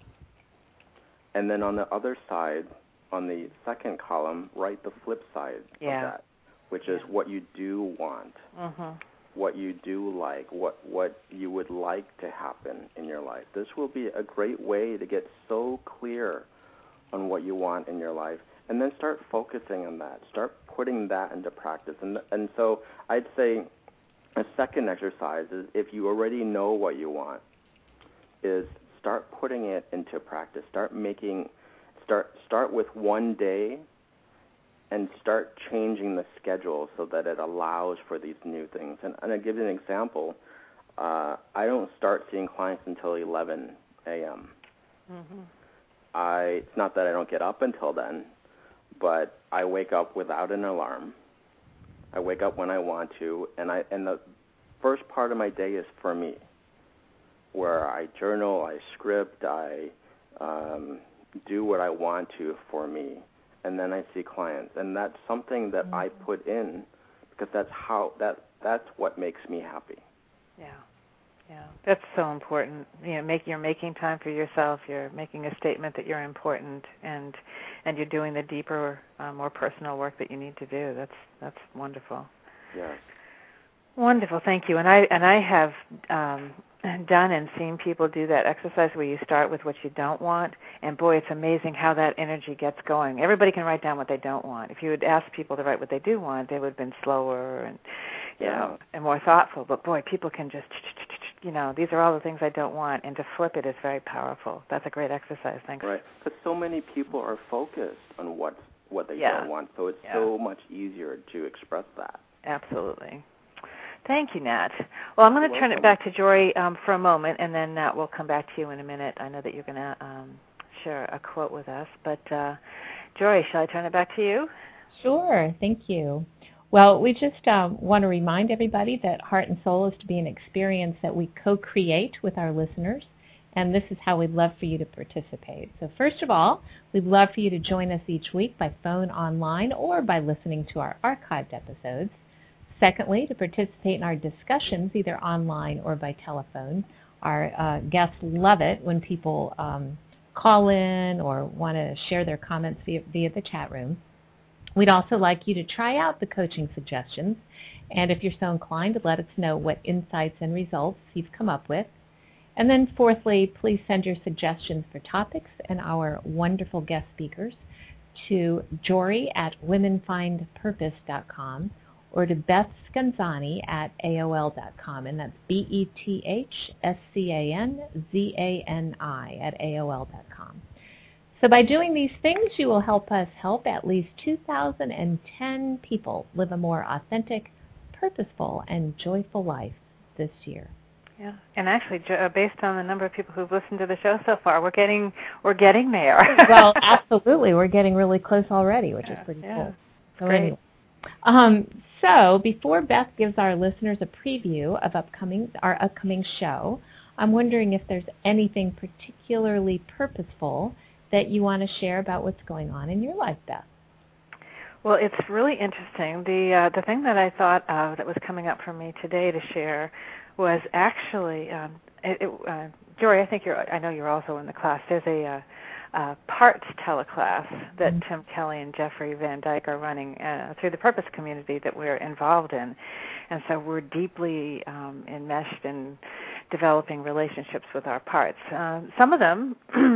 And then on the other side, on the second column, write the flip side yeah. of that, which is yeah. what you do want. Mm-hmm. What you do like, what what you would like to happen in your life. This will be a great way to get so clear on what you want in your life, and then start focusing on that. Start putting that into practice. And and so I'd say a second exercise is, if you already know what you want, is start putting it into practice. Start making, start start with one day and start changing the schedule so that it allows for these new things. And, and I'll give you an example. Uh, I don't start seeing clients until eleven a.m. Mm-hmm. I, it's not that I don't get up until then, but I wake up without an alarm. I wake up when I want to, and I and the first part of my day is for me, where I journal, I script, I um, do what I want to for me. And then I see clients, and that's something that mm-hmm. I put in because that's how that that's what makes me happy. Yeah, yeah, that's so important. You know, make you're making time for yourself. You're making a statement that you're important, and and you're doing the deeper, uh, more personal work that you need to do. That's that's wonderful. Yeah. Wonderful, thank you. And I and I have um, done and seen people do that exercise where you start with what you don't want, and boy, it's amazing how that energy gets going. Everybody can write down what they don't want. If you would ask people to write what they do want, they would have been slower and you yeah. know and more thoughtful. But boy, people can just you know these are all the things I don't want, and to flip it is very powerful. That's a great exercise. Thanks. Right, because so many people are focused on what what they yeah. don't want, so it's yeah. so much easier to express that. Absolutely. Thank you, Nat. Well, I'm going to turn it back to Jory um, for a moment, and then Nat, we'll come back to you in a minute. I know that you're going to um, share a quote with us. But, uh, Jory, shall I turn it back to you? Sure. Thank you. Well, we just um, want to remind everybody that Heart and Soul is to be an experience that we co-create with our listeners, and this is how we'd love for you to participate. So first of all, we'd love for you to join us each week by phone, online, or by listening to our archived episodes. Secondly, to participate in our discussions, either online or by telephone. Our uh, guests love it when people um, call in or want to share their comments via, via the chat room. We'd also like you to try out the coaching suggestions, and if you're so inclined, to let us know what insights and results you've come up with. And then fourthly, please send your suggestions for topics and our wonderful guest speakers to Jory at women find purpose dot com or to Beth Scanzani at A O L dot com, and that's B E T H S C A N Z A N I at A O L dot com. So by doing these things, you will help us help at least two thousand ten people live a more authentic, purposeful, and joyful life this year. Yeah, and actually, based on the number of people who've listened to the show so far, we're getting we're getting there. Well, absolutely, we're getting really close already, which yeah, is pretty yeah. cool. So Great. anyway, um, so before Beth gives our listeners a preview of upcoming our upcoming show, I'm wondering if there's anything particularly purposeful that you want to share about what's going on in your life, Beth. Well, it's really interesting. The uh, the thing that I thought of that was coming up for me today to share was actually, um, it, it, uh, Jory, I think you're, I know you're also in the class. There's a uh, uh, parts teleclass that mm-hmm. Tim Kelly and Jeffrey Van Dyke are running uh, through the Purpose community that we're involved in. And so we're deeply um, enmeshed in developing relationships with our parts. Uh, some of them,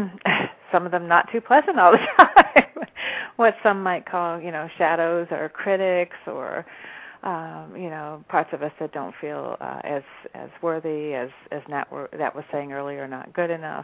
some of them not too pleasant all the time. What some might call, you know, shadows or critics or Um, you know, parts of us that don't feel uh, as as worthy, as as Nat, were, Nat was saying earlier, not good enough.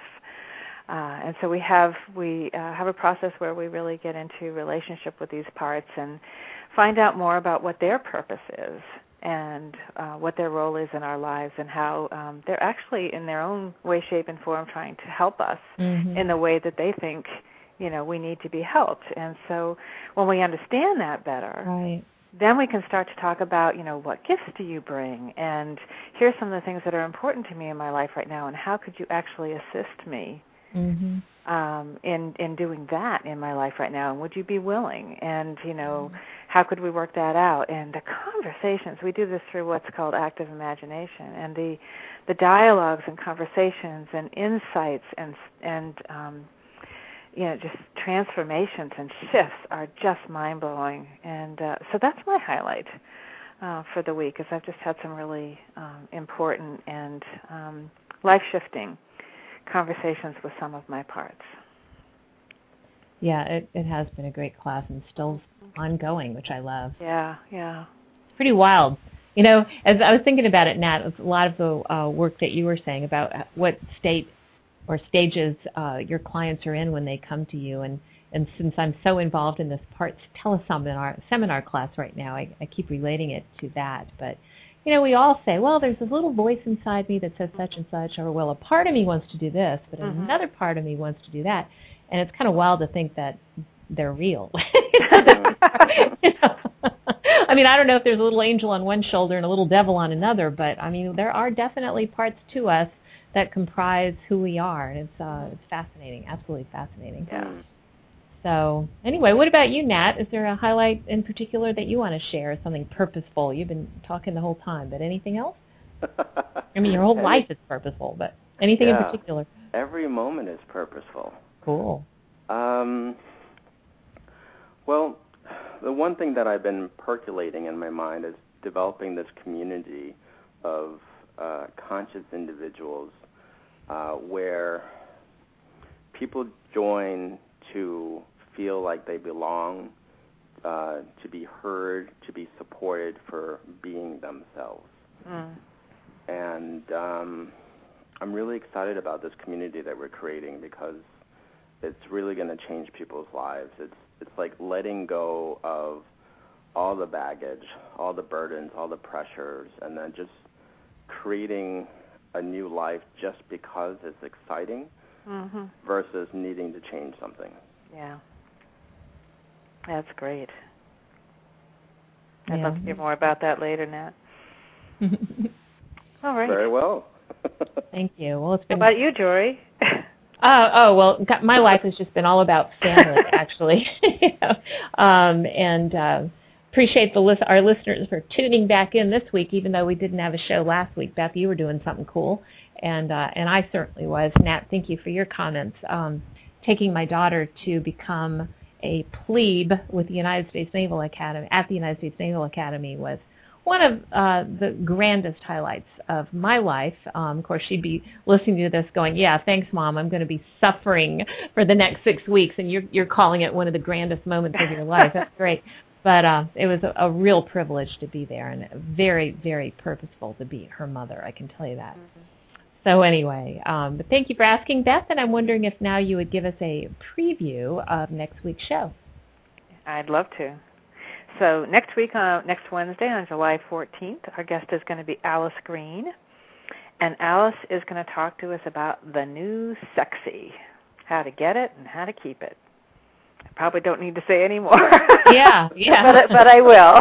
Uh, and so we have we uh, have a process where we really get into relationship with these parts and find out more about what their purpose is and uh, what their role is in our lives and how um, they're actually in their own way, shape, and form trying to help us mm-hmm. in the way that they think, you know, we need to be helped. And so when we understand that better, right. then we can start to talk about, you know, what gifts do you bring? And here's some of the things that are important to me in my life right now, and how could you actually assist me mm-hmm. um, in in doing that in my life right now? And would you be willing? And, you know, mm-hmm. how could we work that out? And the conversations, we do this through what's called active imagination, and the the dialogues and conversations and insights and and um, you know, just transformations and shifts are just mind-blowing. And uh, so that's my highlight uh, for the week, is I've just had some really um, important and um, life-shifting conversations with some of my parts. Yeah, it, it has been a great class and still ongoing, which I love. Yeah, yeah. It's pretty wild. You know, as I was thinking about it, Nat, a lot of the uh, work that you were saying about what state or stages uh, your clients are in when they come to you. And, and since I'm so involved in this parts teleseminar seminar class right now, I, I keep relating it to that. But, you know, we all say, well, there's a little voice inside me that says such and such, or, well, a part of me wants to do this, but mm-hmm. another part of me wants to do that. And it's kind of wild to think that they're real. you know? I mean, I don't know if there's a little angel on one shoulder and a little devil on another, but, I mean, there are definitely parts to us that comprise who we are, and it's uh, it's fascinating, absolutely fascinating. Yeah. So anyway, what about you, Nat? Is there a highlight in particular that you want to share, something purposeful? You've been talking the whole time, but anything else? I mean, your whole life is purposeful, but anything yeah, in particular? Every moment is purposeful. Cool. Um, well, the one thing that I've been percolating in my mind is developing this community of uh, conscious individuals uh, where people join to feel like they belong, uh, to be heard, to be supported for being themselves. Mm. And um, I'm really excited about this community that we're creating because it's really going to change people's lives. It's it's like letting go of all the baggage, all the burdens, all the pressures, and then just creating a new life just because it's exciting mm-hmm. versus needing to change something. Yeah. That's great. I'd yeah. love to hear more about that later, Nat. All right. Very well. Thank you. Well, it's been. How about you, Jory? Uh, oh, well, my life has just been all about family, actually. you know, um, and uh, appreciate the list, our listeners for tuning back in this week, even though we didn't have a show last week. Beth, you were doing something cool, and uh, and I certainly was. Nat, thank you for your comments. Um, taking my daughter to become a plebe with the United States Naval Academy, at the United States Naval Academy was one of uh, the grandest highlights of my life. Um, of course, she'd be listening to this going, yeah, thanks, Mom. I'm going to be suffering for the next six weeks, and you're, you're calling it one of the grandest moments of your life. That's great. But uh, it was a, a real privilege to be there and very, very purposeful to be her mother, I can tell you that. Mm-hmm. So anyway, um, but thank you for asking, Beth, and I'm wondering if now you would give us a preview of next week's show. I'd love to. So next week, uh, next Wednesday on July fourteenth, our guest is going to be Alice Green. And Alice is going to talk to us about the new sexy, how to get it and how to keep it. I probably don't need to say any more. Yeah, yeah. but, but I will.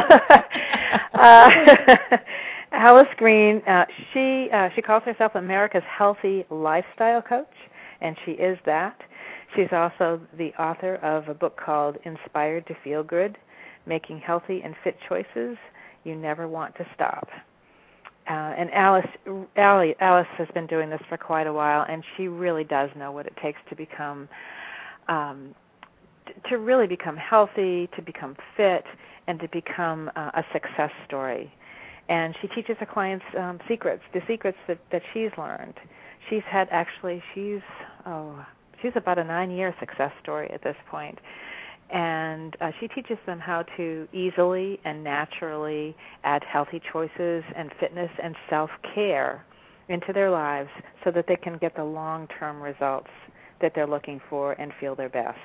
uh, Alice Green, uh, she, uh, she calls herself America's Healthy Lifestyle Coach, and she is that. She's also the author of a book called Inspired to Feel Good, Making Healthy and Fit Choices You Never Want to Stop. Uh, and Alice, Alice has been doing this for quite a while, and she really does know what it takes to become, um, t- to really become healthy, to become fit, and to become uh, a success story. And she teaches her clients um, secrets, the secrets that, that she's learned. She's had actually, she's, oh, she's about a nine-year success story at this point. And uh, she teaches them how to easily and naturally add healthy choices and fitness and self-care into their lives so that they can get the long-term results that they're looking for and feel their best.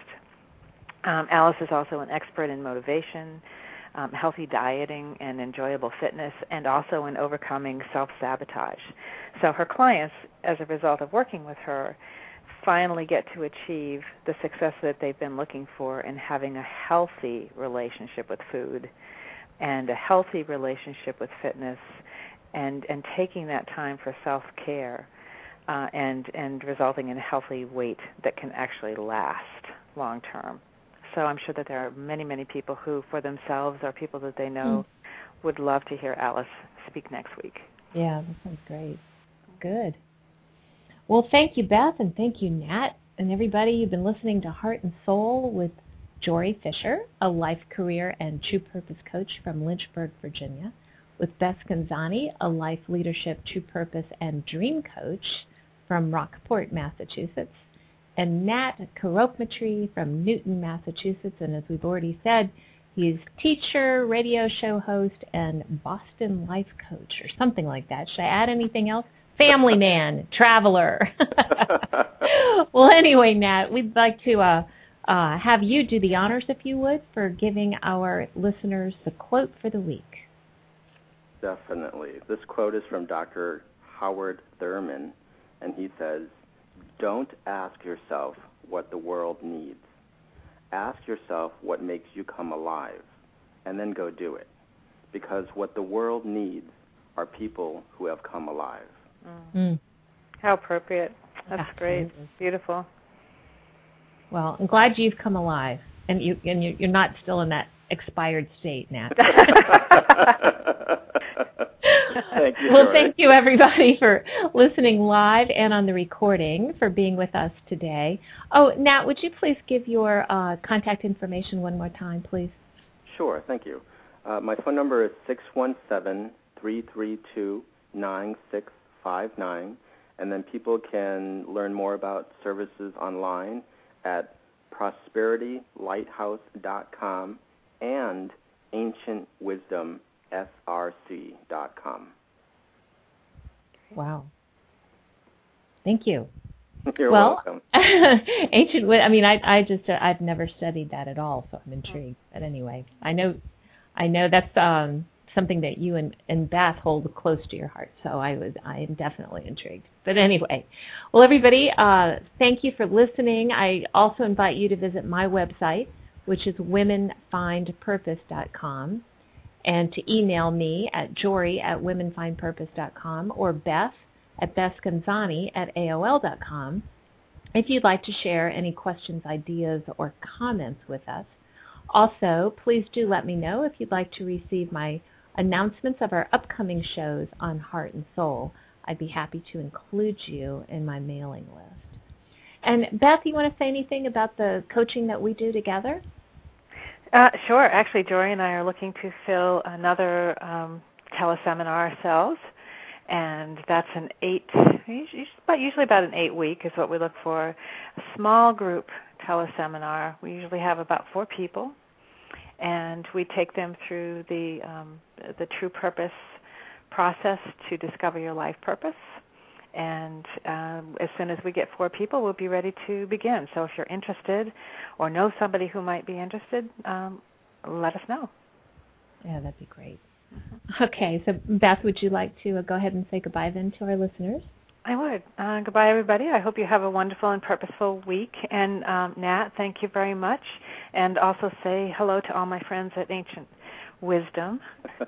Um, Alice is also an expert in motivation, um, healthy dieting, and enjoyable fitness, and also in overcoming self-sabotage. So her clients, as a result of working with her, finally get to achieve the success that they've been looking for in having a healthy relationship with food and a healthy relationship with fitness and, and taking that time for self-care uh, and, and resulting in a healthy weight that can actually last long term. So I'm sure that there are many, many people who, for themselves or people that they know, mm. would love to hear Alice speak next week. Yeah, that sounds great. Good. Well, thank you, Beth, and thank you, Nat, and everybody. You've been listening to Heart and Soul with Jory Fisher, a life, career, and true purpose coach from Lynchburg, Virginia, with Beth Scanzani, a life, leadership, true purpose, and dream coach from Rockport, Massachusetts, and Nat Karopmatri from Newton, Massachusetts. And as we've already said, he's teacher, radio show host, and Boston life coach, or something like that. Should I add anything else? Family man, traveler. Well, anyway, Nat, we'd like to uh, uh, have you do the honors, if you would, for giving our listeners the quote for the week. Definitely. This quote is from Doctor Howard Thurman, and he says, "Don't ask yourself what the world needs. Ask yourself what makes you come alive, and then go do it. Because what the world needs are people who have come alive." Mm. How appropriate. That's Absolutely. Great. Beautiful. Well, I'm glad you've come alive, and, you, and you're not still in that expired state, Nat. Thank you, well, Jory. Thank you, everybody, for listening live and on the recording, for being with us today. Oh, Nat, would you please give your uh, contact information one more time, please? Sure, thank you. Uh, my phone number is six one seven, three three two, nine six five nine, and then people can learn more about services online at prosperity lighthouse dot com and ancient wisdom s r c dot com. Wow. Thank you. You're well, welcome. ancient, I mean, I, I just, uh, I've never studied that at all, so I'm intrigued. But anyway, I know, I know that's um, something that you and, and Beth hold close to your heart, so I was, I am definitely intrigued. But anyway, well, everybody, uh, thank you for listening. I also invite you to visit my website, which is women find purpose dot com, and to email me at jory at women find purpose dot com or Beth at bethscanzani at A O L dot com if you'd like to share any questions, ideas, or comments with us. Also, please do let me know if you'd like to receive my announcements of our upcoming shows on Heart and Soul. I'd be happy to include you in my mailing list. And Beth, you want to say anything about the coaching that we do together? Uh, sure. Actually, Jory and I are looking to fill another um, teleseminar ourselves. And that's an eight, usually about an eight week is what we look for. A small group teleseminar. We usually have about four people, and we take them through the um, the true purpose process to discover your life purpose. And um, as soon as we get four people, we'll be ready to begin. So if you're interested or know somebody who might be interested, um, let us know. Yeah, that'd be great. Okay, so Beth, would you like to uh, go ahead and say goodbye then to our listeners? I would. Uh, goodbye, everybody. I hope you have a wonderful and purposeful week. And um, Nat, thank you very much. And also say hello to all my friends at Ancient Wisdom.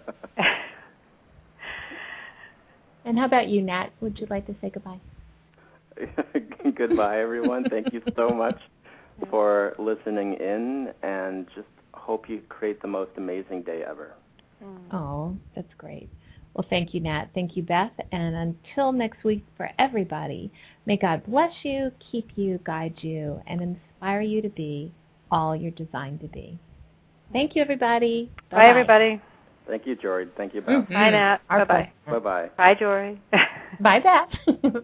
And how about you, Nat? Would you like to say goodbye? Goodbye, everyone. Thank you so much for listening in, and just hope you create the most amazing day ever. Oh, that's great. Well, thank you, Nat. Thank you, Beth. And until next week for everybody, may God bless you, keep you, guide you, and inspire you to be all you're designed to be. Thank you, everybody. Bye-bye. Bye, everybody. Thank you, Jory. Thank you, Beth. Mm-hmm. Bye, Nat. Our Bye-bye. Pleasure. Bye-bye. Bye, Jory. Bye, Beth.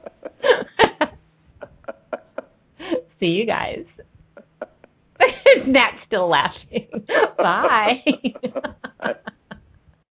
See you guys. Nat's still laughing. Bye.